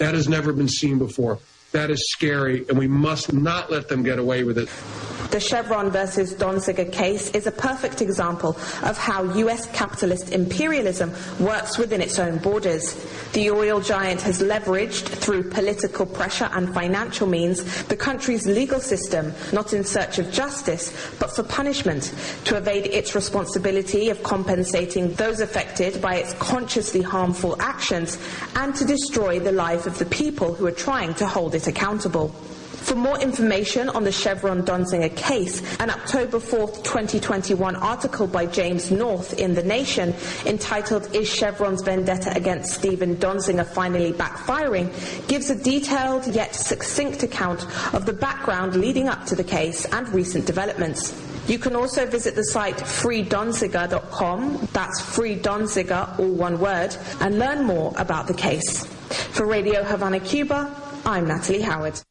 That has never been seen before. That is scary, and we must not let them get away with it. The Chevron versus Donziger case is a perfect example of how U.S. capitalist imperialism works within its own borders. The oil giant has leveraged, through political pressure and financial means, the country's legal system, not in search of justice, but for punishment, to evade its responsibility of compensating those affected by its consciously harmful actions, and to destroy the lives of the people who are trying to hold it accountable. For more information on the Chevron Donziger case, an October 4th, 2021 article by James North in The Nation entitled "Is Chevron's Vendetta Against Stephen Donziger Finally Backfiring?" gives a detailed yet succinct account of the background leading up to the case and recent developments. You can also visit the site freedonziger.com, that's Free Donziger, all one word, and learn more about the case. For Radio Havana, Cuba, I'm Natalie Howard.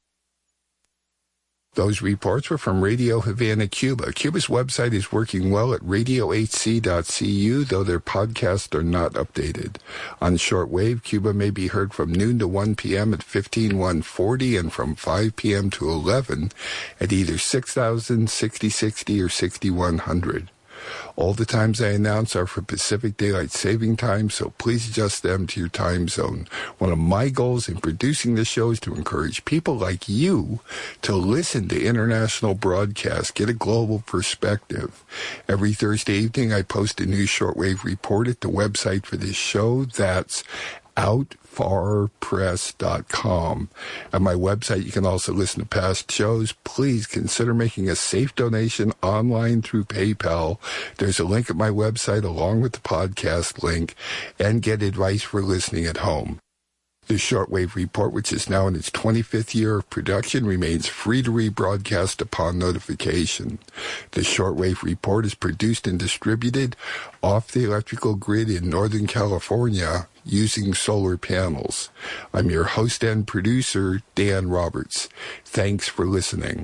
Those reports were from Radio Havana, Cuba. Cuba's website is working well at radiohc.cu, though their podcasts are not updated. On shortwave, Cuba may be heard from noon to 1 p.m. at 15140 and from 5 p.m. to 11 at either 6000, 6060, or 6100. All the times I announce are for Pacific Daylight Saving Time, so please adjust them to your time zone. One of my goals in producing this show is to encourage people like you to listen to international broadcasts, get a global perspective. Every Thursday evening, I post a new shortwave report at the website for this show. That's outfarpress.com. At my website, you can also listen to past shows. Please consider making a safe donation online through PayPal. There's a link at my website along with the podcast link, and get advice for listening at home. The Shortwave Report, which is now in its 25th year of production, remains free to rebroadcast upon notification. The Shortwave Report is produced and distributed off the electrical grid in Northern California using solar panels. I'm your host and producer, Dan Roberts. Thanks for listening.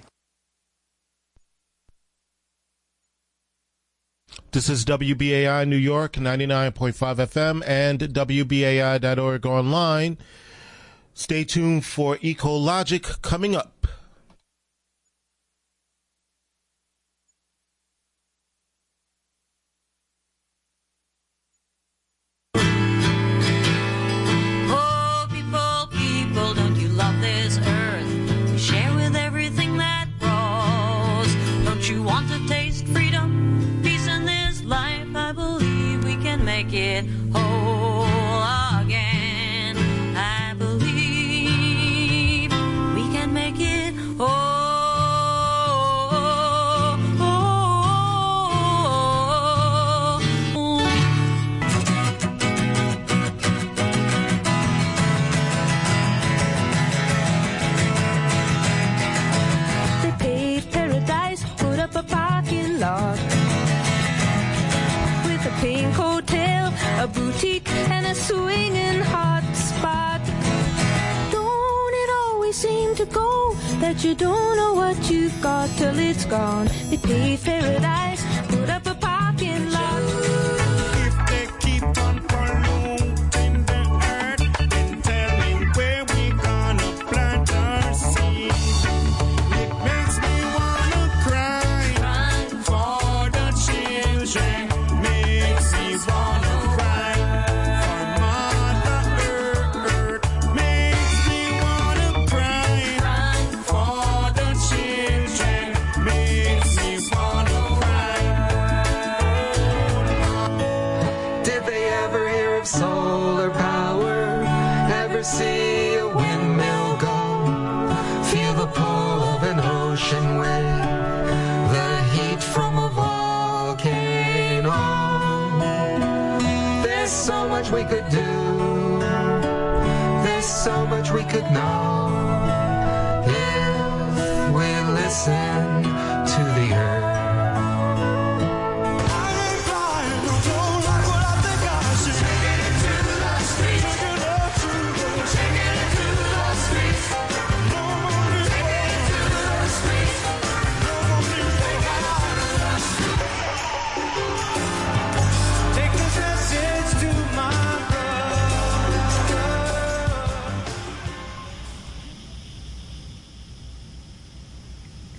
This is WBAI New York, 99.5 FM, and WBAI.org online. Stay tuned for Ecologic coming up. Oh, people, don't you love this earth? To share with everything that grows. Don't you want to taste freedom? Life, I believe we can make it whole again. I believe we can make it whole. They paved paradise, put up a parking lot, a pink hotel, a boutique, and a swinging hot spot. Don't it always seem to go that you don't know what you've got till it's gone? They paved paradise, put up a parking lot. If they keep on polluting the earth and tell me where we gonna plant our seed, it makes me wanna cry for the children. See a windmill go, feel the pull of an ocean wave, the heat from a volcano. There's so much we could do, there's so much we could know, if we listen to the earth.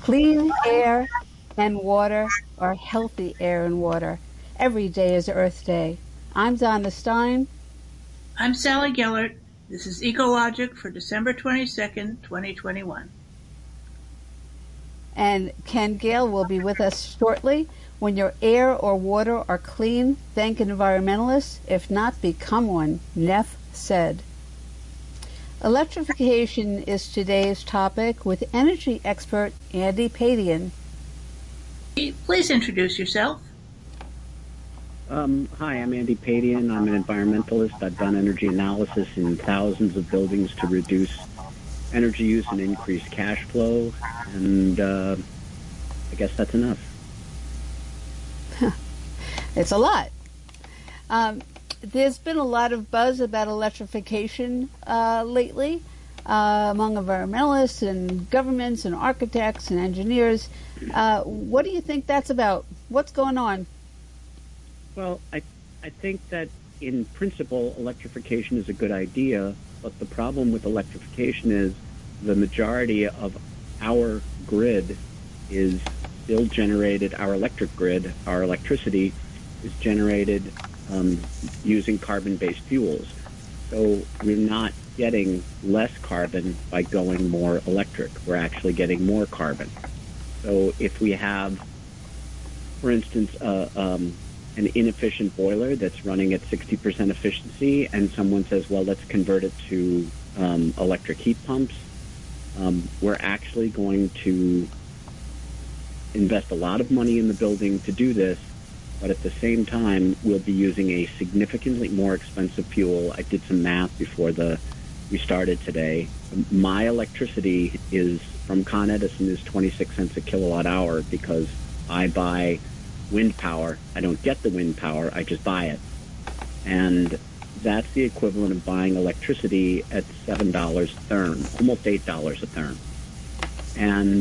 Clean air and water, or healthy air and water. Every day is Earth Day. I'm Donna Stein. I'm Sally Gellert. This is Ecologic for December 22nd, 2021. And Ken Gale will be with us shortly. When your air or water are clean, thank environmentalists. If not, become one, Neff said. Electrification is today's topic with energy expert Andy Padian. Please introduce yourself. Hi, I'm Andy Padian. I'm an environmentalist. I've done energy analysis in thousands of buildings to reduce energy use and increase cash flow. And I guess that's enough. It's a lot. There's been a lot of buzz about electrification lately among environmentalists and governments and architects and engineers. What do you think that's about? What's going on? Well, I think that in principle, electrification is a good idea, but the problem with electrification is the majority of our grid is still generated, our electric grid, our electricity is generated using carbon-based fuels. So we're not getting less carbon by going more electric. We're actually getting more carbon. So if we have, for instance, an inefficient boiler that's running at 60% efficiency, and someone says, well, let's convert it to electric heat pumps, we're actually going to invest a lot of money in the building to do this, but at the same time, we'll be using a significantly more expensive fuel. I did some math before we started today. My electricity is from Con Edison is 26 cents a kilowatt hour because I buy wind power. I don't get the wind power, I just buy it. And that's the equivalent of buying electricity at $7 a therm, almost $8 a therm. And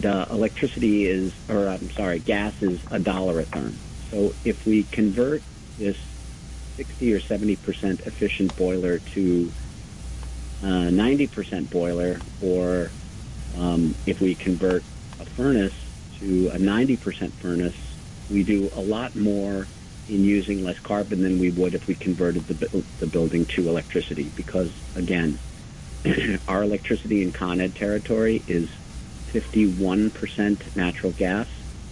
gas is $1 a therm. So if we convert this 60 or 70% efficient boiler to 90% boiler, or if we convert a furnace to a 90% furnace, we do a lot more in using less carbon than we would if we converted the building to electricity. Because, again, our electricity in Con Ed territory is 51% natural gas.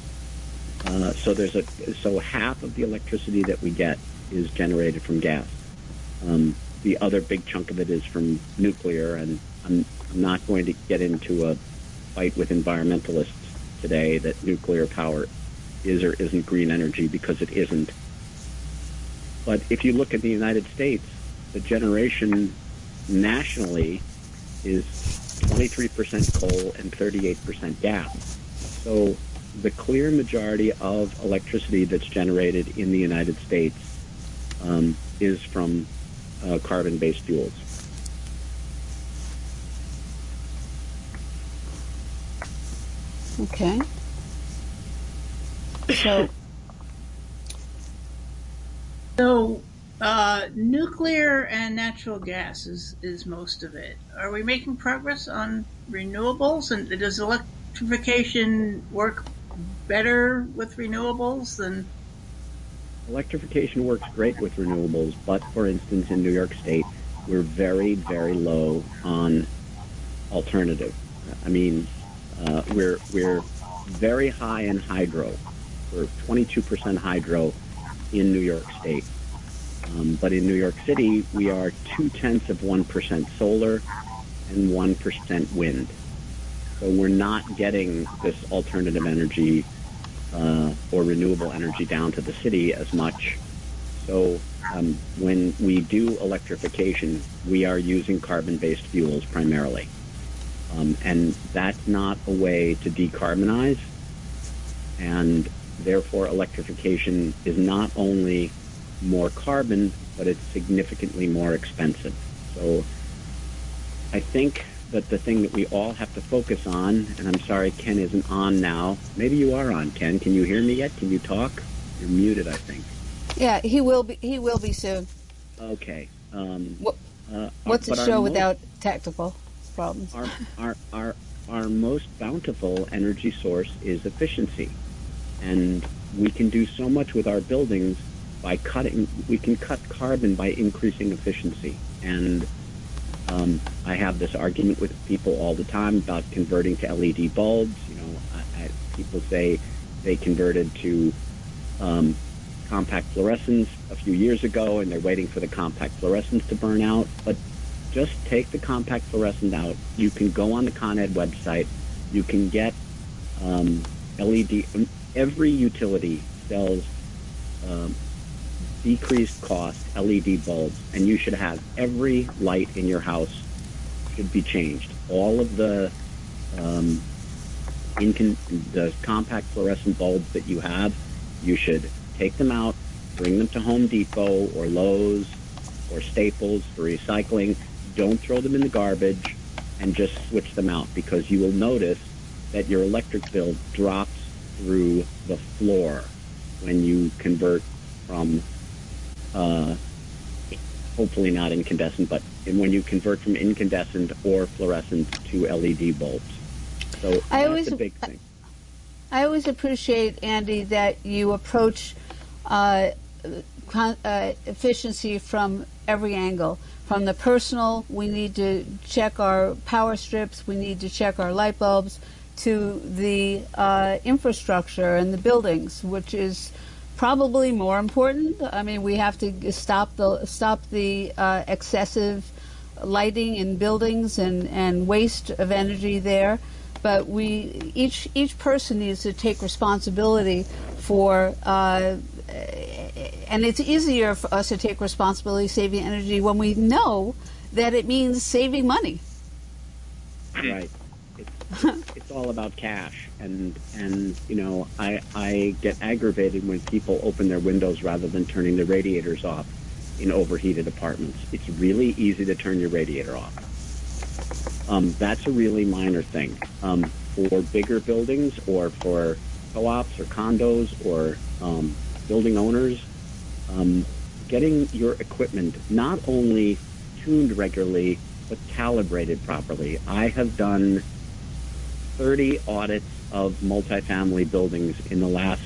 So half of the electricity that we get is generated from gas. The other big chunk of it is from nuclear, and I'm not going to get into a fight with environmentalists today that nuclear power is or isn't green energy, because it isn't. But if you look at the United States, the generation nationally is 23% coal and 38% gas. So the clear majority of electricity that's generated in the United States is from carbon-based fuels. Okay. So nuclear and natural gas is most of it. Are we making progress on renewables? And does electrification work better with renewables than? Electrification works great with renewables, but for instance, in New York State, we're very, very low on alternative. I mean, we're very high in hydro. We're 22% hydro in New York State. But in New York City, we are 0.2% solar and 1% wind. So we're not getting this alternative energy or renewable energy down to the city as much. So when we do electrification, we are using carbon-based fuels primarily. And that's not a way to decarbonize. And therefore, electrification is not only more carbon, but it's significantly more expensive. So I think that the thing that we all have to focus on, and I'm sorry Ken isn't on now. Maybe you are on, Ken. Can you hear me yet? Can you talk? You're muted, I think. Yeah, he will be. He will be soon. Okay. What's a show without tactical? health problems. Our most bountiful energy source is efficiency, and we can do so much with our buildings by cutting. We can cut carbon by increasing efficiency, and I have this argument with people all the time about converting to LED bulbs. You know, people say they converted to compact fluorescents a few years ago, and they're waiting for the compact fluorescents to burn out. But just take the compact fluorescent out. You can go on the Con Ed website. You can get LED. Every utility sells decreased cost LED bulbs, and you should have every light in your house should be changed. All of the compact fluorescent bulbs that you have, you should take them out, bring them to Home Depot or Lowe's or Staples for recycling. Don't throw them in the garbage, and just switch them out, because you will notice that your electric bill drops through the floor when you convert from, hopefully not incandescent, but when you convert from incandescent or fluorescent to LED bulbs. So that's a big thing. I always appreciate, Andy, that you approach efficiency from every angle. From the personal, we need to check our power strips, we need to check our light bulbs, to the infrastructure and the buildings, which is probably more important. I mean, we have to stop the excessive lighting in buildings and waste of energy there. But each person needs to take responsibility for, and it's easier for us to take responsibility saving energy when we know that it means saving money. Right. It's all about cash, and you know, I get aggravated when people open their windows rather than turning the radiators off in overheated apartments. It's really easy to turn your radiator off. That's a really minor thing. For bigger buildings or for co-ops or condos or building owners, getting your equipment not only tuned regularly but calibrated properly. I have done 30 audits of multifamily buildings in the last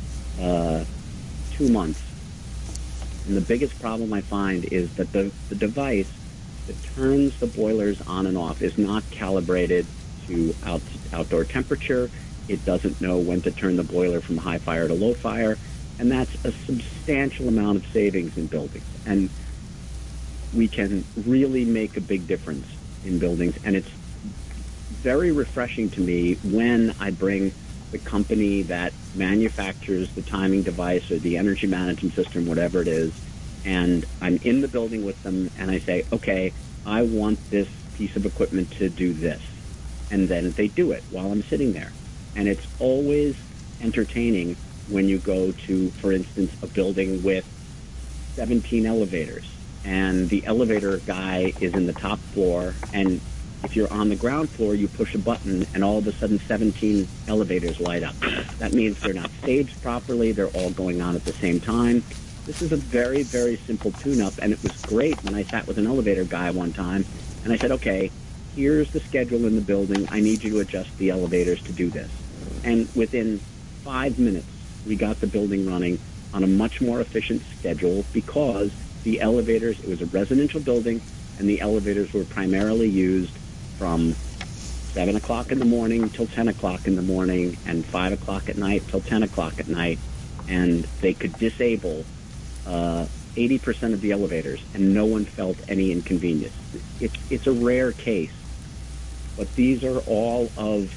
2 months. And the biggest problem I find is that the device that turns the boilers on and off is not calibrated to outdoor temperature. It doesn't know when to turn the boiler from high fire to low fire. And that's a substantial amount of savings in buildings. And we can really make a big difference in buildings. And it's very refreshing to me when I bring the company that manufactures the timing device or the energy management system, whatever it is, and I'm in the building with them, and I say, okay, I want this piece of equipment to do this. And then they do it while I'm sitting there. And it's always entertaining when you go to, for instance, a building with 17 elevators, and the elevator guy is in the top floor, and if you're on the ground floor, you push a button, and all of a sudden 17 elevators light up. That means they're not staged properly. They're all going on at the same time. This is a very, very simple tune-up, and it was great when I sat with an elevator guy one time, and I said, okay, here's the schedule in the building. I need you to adjust the elevators to do this. And within 5 minutes, we got the building running on a much more efficient schedule, because the elevators, it was a residential building, and the elevators were primarily used from 7 o'clock in the morning till 10 o'clock in the morning, and 5 o'clock at night till 10 o'clock at night. And they could disable 80% of the elevators, and no one felt any inconvenience. It's a rare case, but these are all of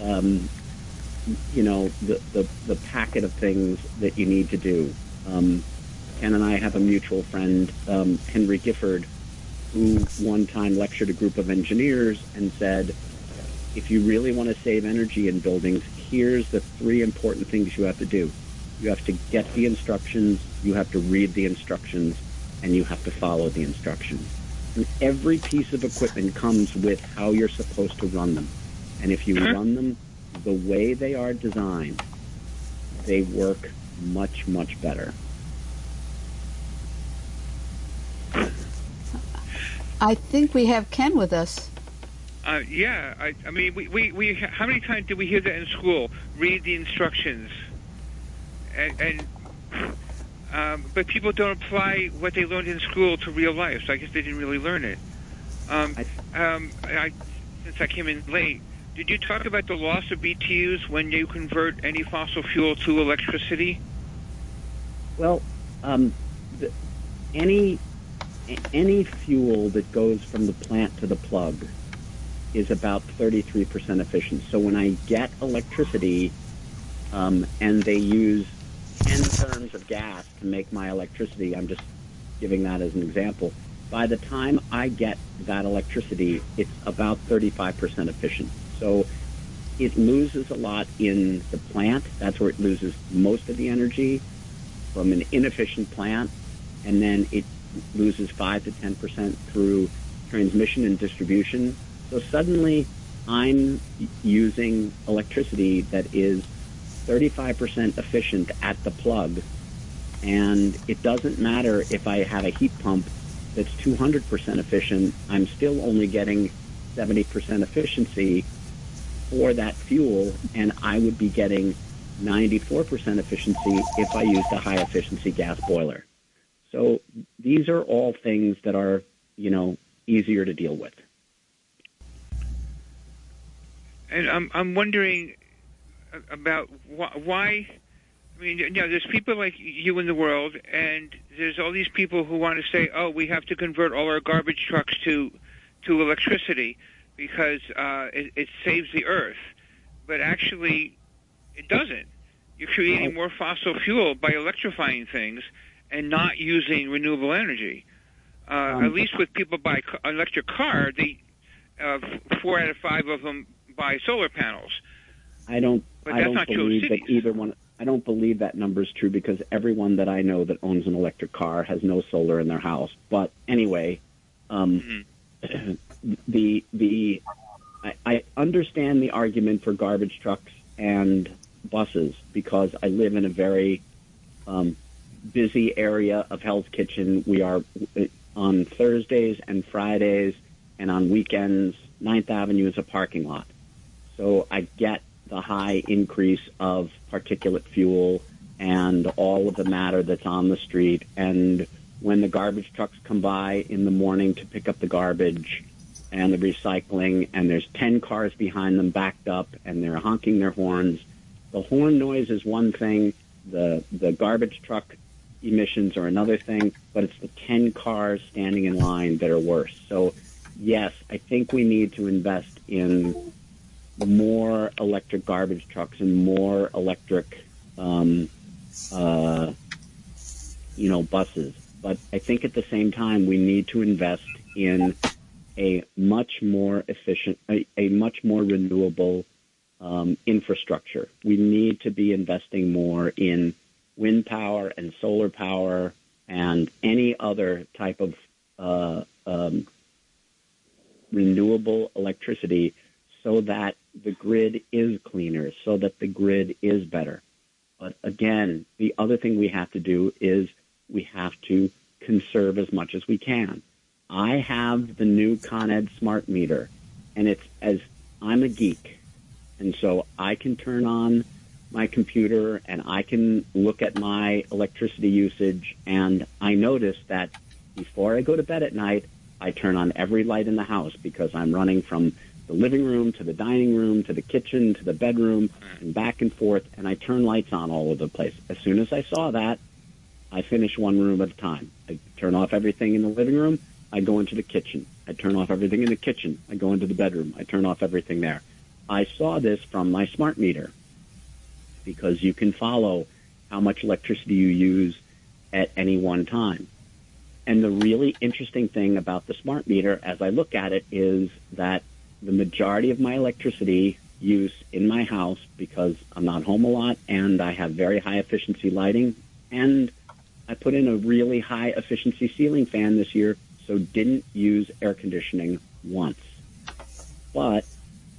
the packet of things that you need to do. Ken and I have a mutual friend, Henry Gifford, who one time lectured a group of engineers and said, if you really want to save energy in buildings, here's the 3 important things you have to do. You have to get the instructions, you have to read the instructions, and you have to follow the instructions. And every piece of equipment comes with how you're supposed to run them. And if you run them the way they are designed, they work much, much better. I think we have Ken with us. Yeah, I mean, we how many times did we hear that in school? Read the instructions, but people don't apply what they learned in school to real life. So I guess they didn't really learn it. Since I came in late, did you talk about the loss of BTUs when you convert any fossil fuel to electricity? Well, any fuel that goes from the plant to the plug is about 33% efficient. So when I get electricity, and they use 10 therms of gas to make my electricity, I'm just giving that as an example, by the time I get that electricity, it's about 35% efficient. So it loses a lot in the plant. That's where it loses most of the energy from an inefficient plant. And then it loses 5 to 10% through transmission and distribution. So suddenly I'm using electricity that is 35% efficient at the plug. And it doesn't matter if I have a heat pump that's 200% efficient, I'm still only getting 70% efficiency for that fuel, and I would be getting 94% efficiency if I used a high-efficiency gas boiler. So these are all things that are, easier to deal with. And I'm wondering about why. I mean, there's people like you in the world, and there's all these people who want to say, "Oh, we have to convert all our garbage trucks to electricity because it saves the earth." But actually, it doesn't. You're creating more fossil fuel by electrifying things and not using renewable energy. At least with people buy an electric car, 4 out of 5 of them buy solar panels. I don't not true of believe that either one. I don't believe that number is true because everyone that I know that owns an electric car has no solar in their house. But anyway, I understand the argument for garbage trucks and buses because I live in a very busy area of Hell's Kitchen. We are on Thursdays and Fridays and on weekends, 9th Avenue is a parking lot. So I get the high increase of particulate fuel and all of the matter that's on the street. And when the garbage trucks come by in the morning to pick up the garbage and the recycling, and there's 10 cars behind them backed up, and they're honking their horns, the horn noise is one thing, the garbage truck emissions are another thing, but it's the 10 cars standing in line that are worse. So, yes, I think we need to invest in more electric garbage trucks and more electric, buses. But I think at the same time, we need to invest in a much more efficient, a much more renewable infrastructure. We need to be investing more in wind power and solar power and any other type of renewable electricity so that the grid is cleaner, so that the grid is better. But again, the other thing we have to do is we have to conserve as much as we can. I have the new Con Ed smart meter, and I'm a geek, and so I can turn on my computer and I can look at my electricity usage, and I notice that before I go to bed at night, I turn on every light in the house because I'm running from the living room to the dining room to the kitchen to the bedroom and back and forth, and I turn lights on all over the place. As soon as I saw that, I finish one room at a time. I turn off everything in the living room. I go into the kitchen. I turn off everything in the kitchen. I go into the bedroom. I turn off everything there. I saw this from my smart meter because you can follow how much electricity you use at any one time. And the really interesting thing about the smart meter, as I look at it, is that the majority of my electricity use in my house, because I'm not home a lot and I have very high efficiency lighting, and I put in a really high efficiency ceiling fan this year, so didn't use air conditioning once. But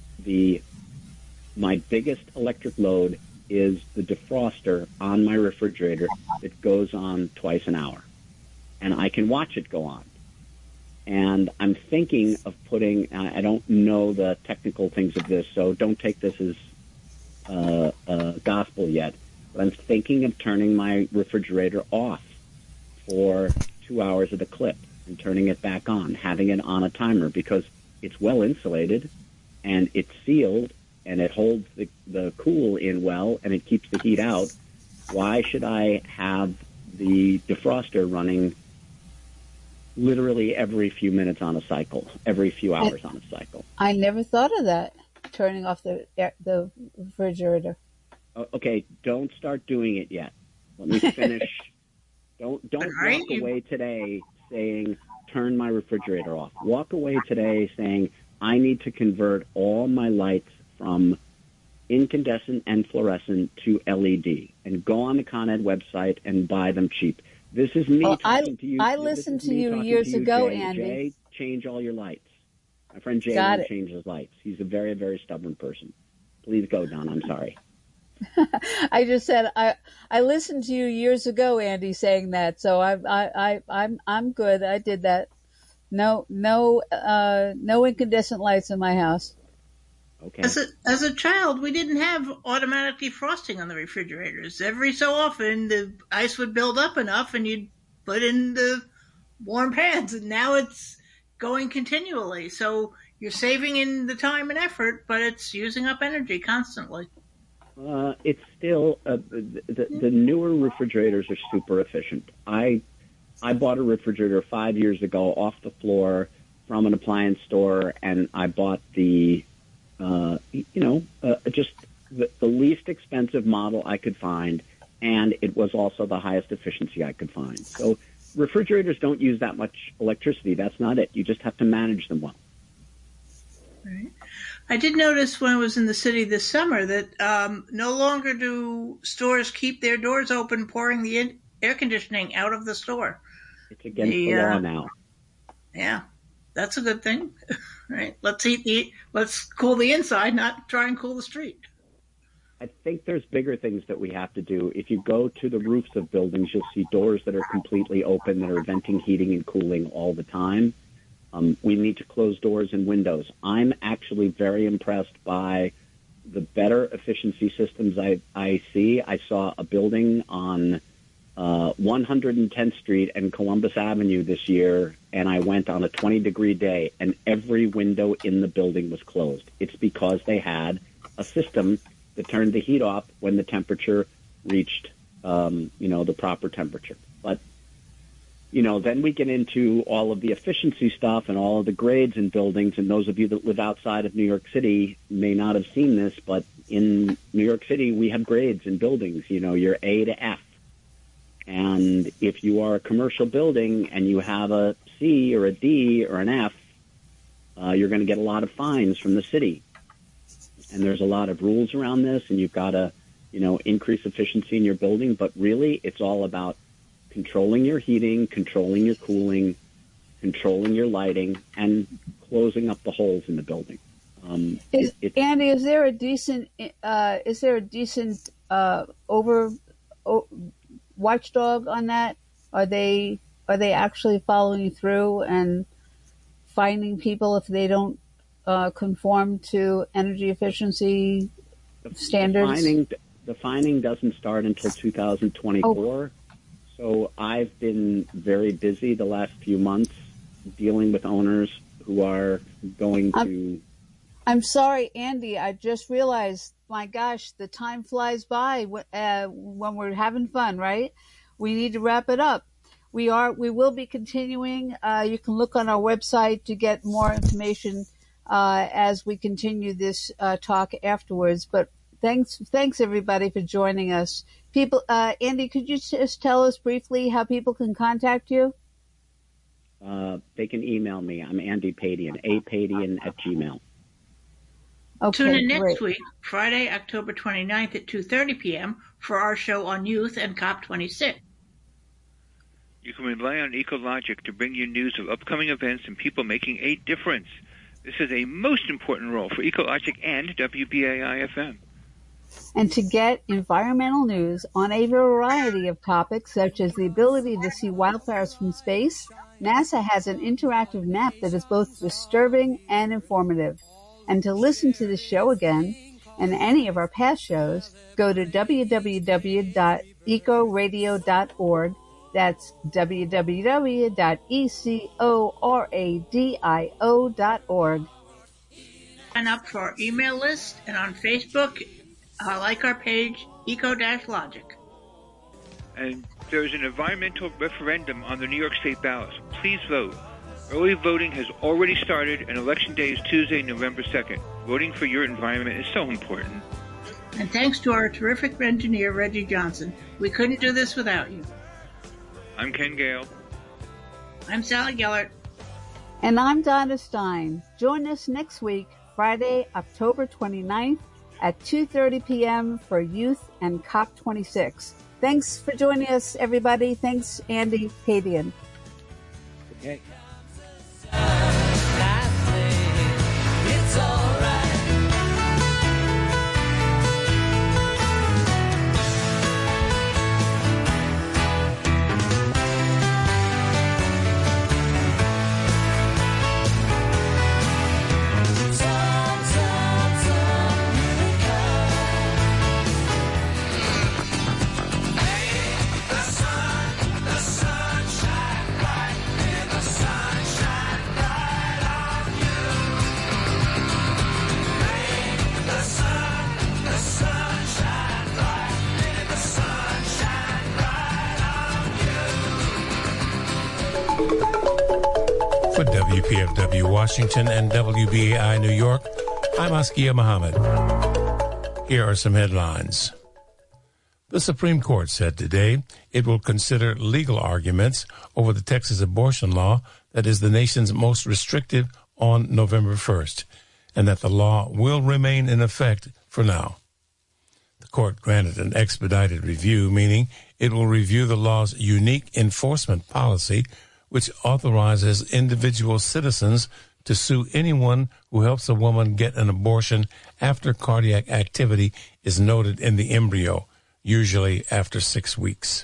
my biggest electric load is the defroster on my refrigerator that goes on twice an hour, and I can watch it go on. And I'm thinking of putting, I don't know the technical things of this, so don't take this as gospel yet, but I'm thinking of turning my refrigerator off for 2 hours at a clip and turning it back on, having it on a timer, because it's well insulated and it's sealed and it holds the cool in well and it keeps the heat out. Why should I have the defroster running literally every few minutes on a cycle, every few hours on a cycle? I never thought of that, turning off the refrigerator. Okay, don't start doing it yet. Let me finish. Don't walk away today saying, turn my refrigerator off. Walk away today saying, I need to convert all my lights from incandescent and fluorescent to LED, and go on the Con Ed website and buy them cheap. This is me talking to you. I listened to you years ago, Jay. Andy. Jay, change all your lights. My friend Jay Got will it. change his lights. He's a very, very stubborn person. Please go, Don. I'm sorry. I just said I listened to you years ago, Andy, saying that. So I'm good. I did that. No incandescent lights in my house. Okay. As a child, we didn't have automatic defrosting on the refrigerators. Every so often, the ice would build up enough, and you'd put in the warm pads. And now it's going continually. So you're saving in the time and effort, but it's using up energy constantly. It's still the newer refrigerators are super efficient. I bought a refrigerator 5 years ago off the floor from an appliance store, and I bought the just the least expensive model I could find, and it was also the highest efficiency I could find. So refrigerators don't use that much electricity. That's not it. You just have to manage them well. Right. I did notice when I was in the city this summer that no longer do stores keep their doors open, pouring the air conditioning out of the store. It's against the law now. Yeah, that's a good thing. Right. Let's cool the inside, not try and cool the street. I think there's bigger things that we have to do. If you go to the roofs of buildings, you'll see doors that are completely open that are venting heating and cooling all the time. We need to close doors and windows. I'm actually very impressed by the better efficiency systems I see. I saw a building on 110th Street and Columbus Avenue this year, and I went on a 20-degree day, and every window in the building was closed. It's because they had a system that turned the heat off when the temperature reached, the proper temperature. But then we get into all of the efficiency stuff and all of the grades in buildings, and those of you that live outside of New York City may not have seen this, but in New York City, we have grades in buildings. You're A to F. And if you are a commercial building and you have a C or a D or an F, you're going to get a lot of fines from the city. And there's a lot of rules around this, and you've got to, increase efficiency in your building. But really, it's all about controlling your heating, controlling your cooling, controlling your lighting, and closing up the holes in the building. Andy, is there a decent watchdog on that? Are they actually following through and finding people if they don't conform to energy efficiency standards? The fining doesn't start until 2024. So I've been very busy the last few months dealing with owners who are going to... I'm sorry, Andy. I just realized, my gosh, the time flies by when we're having fun, right? We need to wrap it up. We will be continuing. You can look on our website to get more information as we continue this talk afterwards. But thanks everybody for joining us. People, Andy, could you just tell us briefly how people can contact you? They can email me. I'm Andy Padian, apadian@gmail.com. Okay, Tune in next great. week, Friday, October 29th at 2:30 p.m. for our show on youth and COP26. You can rely on Ecologic to bring you news of upcoming events and people making a difference. This is a most important role for Ecologic and WBAI-FM. And to get environmental news on a variety of topics, such as the ability to see wildfires from space, NASA has an interactive map that is both disturbing and informative. And to listen to the show again and any of our past shows, go to www.ecoradio.org. That's www.ecoradio.org. Sign up for our email list and on Facebook, like our page, Eco-Logic. And there's an environmental referendum on the New York State ballot. Please vote. Early voting has already started, and Election Day is Tuesday, November 2nd. Voting for your environment is so important. And thanks to our terrific engineer, Reggie Johnson. We couldn't do this without you. I'm Ken Gale. I'm Sally Gellert. And I'm Donna Stein. Join us next week, Friday, October 29th at 2:30 p.m. for Youth and COP26. Thanks for joining us, everybody. Thanks, Andy Padian. Okay. It's all right. For WPFW Washington and WBAI New York, I'm Askia Muhammad. Here are some headlines. The Supreme Court said today it will consider legal arguments over the Texas abortion law that is the nation's most restrictive on November 1st, and that the law will remain in effect for now. The court granted an expedited review, meaning it will review the law's unique enforcement policy, which authorizes individual citizens to sue anyone who helps a woman get an abortion after cardiac activity is noted in the embryo, usually after 6 weeks.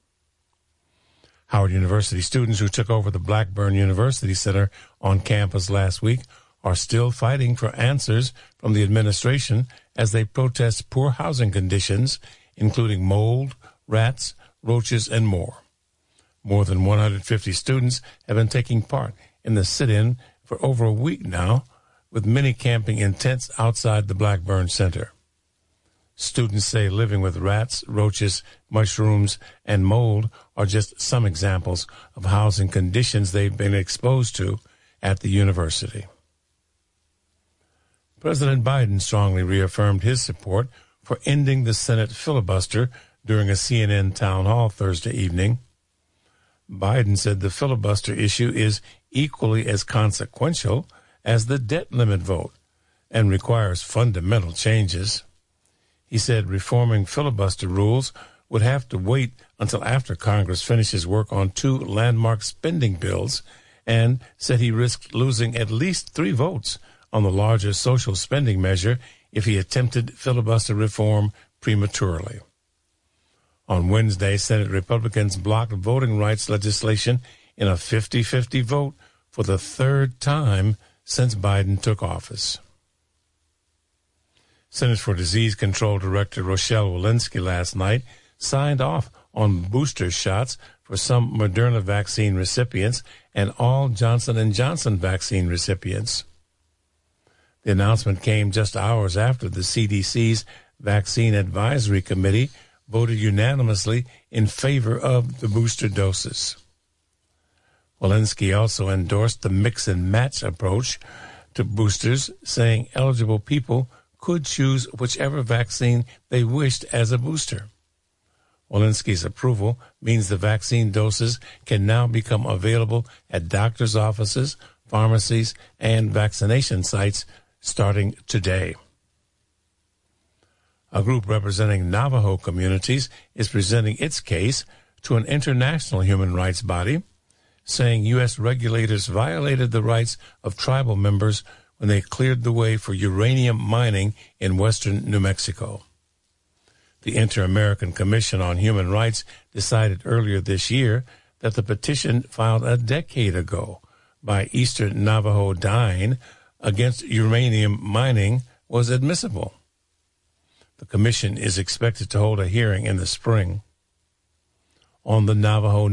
Howard University students who took over the Blackburn University Center on campus last week are still fighting for answers from the administration as they protest poor housing conditions, including mold, rats, roaches, and more. More than 150 students have been taking part in the sit-in for over a week now, with many camping in tents outside the Blackburn Center. Students say living with rats, roaches, mushrooms, and mold are just some examples of housing conditions they've been exposed to at the university. President Biden strongly reaffirmed his support for ending the Senate filibuster during a CNN town hall Thursday evening. Biden said the filibuster issue is equally as consequential as the debt limit vote and requires fundamental changes. He said reforming filibuster rules would have to wait until after Congress finishes work on 2 landmark spending bills, and said he risked losing at least 3 votes on the larger social spending measure if he attempted filibuster reform prematurely. On Wednesday, Senate Republicans blocked voting rights legislation in a 50-50 vote for the 3rd time since Biden took office. Centers for Disease Control Director Rochelle Walensky last night signed off on booster shots for some Moderna vaccine recipients and all Johnson & Johnson vaccine recipients. The announcement came just hours after the CDC's Vaccine Advisory Committee voted unanimously in favor of the booster doses. Walensky also endorsed the mix and match approach to boosters, saying eligible people could choose whichever vaccine they wished as a booster. Walensky's approval means the vaccine doses can now become available at doctors' offices, pharmacies, and vaccination sites starting today. A group representing Navajo communities is presenting its case to an international human rights body, saying U.S. regulators violated the rights of tribal members when they cleared the way for uranium mining in western New Mexico. The Inter-American Commission on Human Rights decided earlier this year that the petition filed a decade ago by Eastern Navajo Dine against uranium mining was admissible. The commission is expected to hold a hearing in the spring on the Navajo